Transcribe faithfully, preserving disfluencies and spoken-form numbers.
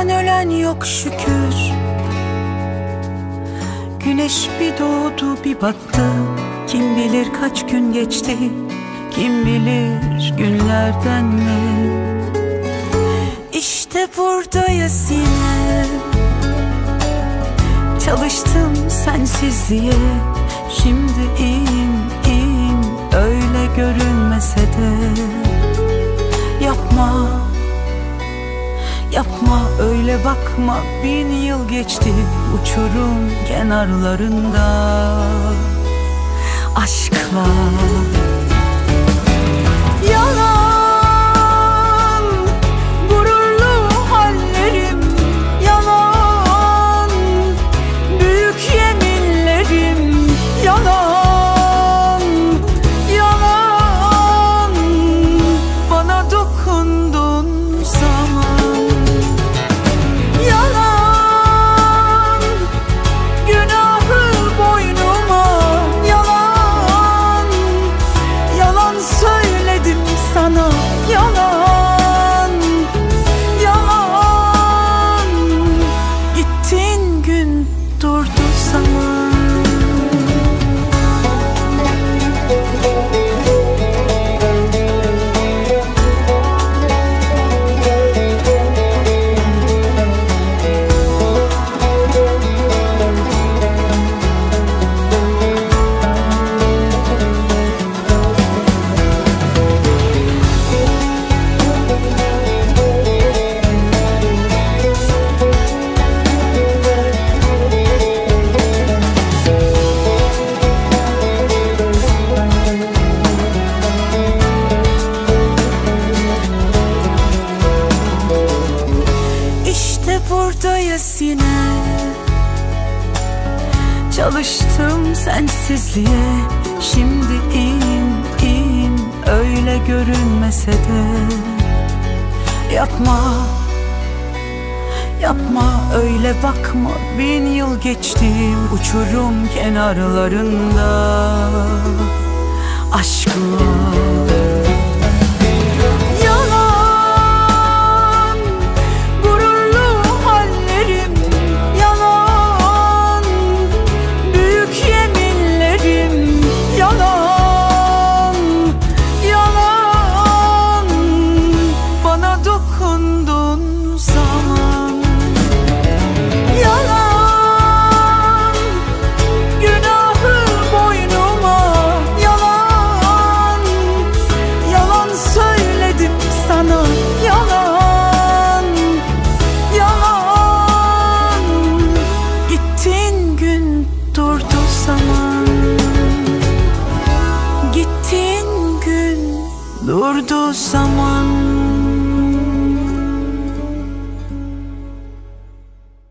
Aramızdan ölen yok şükür. Güneş bir doğdu bir battı. Kim bilir kaç gün geçti, kim bilir günlerden ne. İşte buradayız yine. Çalıştım sensiz diye. Şimdi iyiyim, iyiyim, öyle görünmese de. Yapma, yapma öyle bakma. Bin yıl geçti uçurum kenarlarında aşkla. Yalan gururlu hallerim, yalan büyük yeminlerim, yalan, yalan bana dokundun zaman. Yalan günahı boynuma, yalan, yalan söyledim sana, yalan, yalan gittiğin gün durdu zaman. Buradayız yine. Çalıştım sensizliğe. Şimdi iyiyim, iyiyim, öyle görünmese de. Yapma, yapma öyle bakma. Bin yıl geçti uçurum kenarlarında aşkla. Durdu zaman.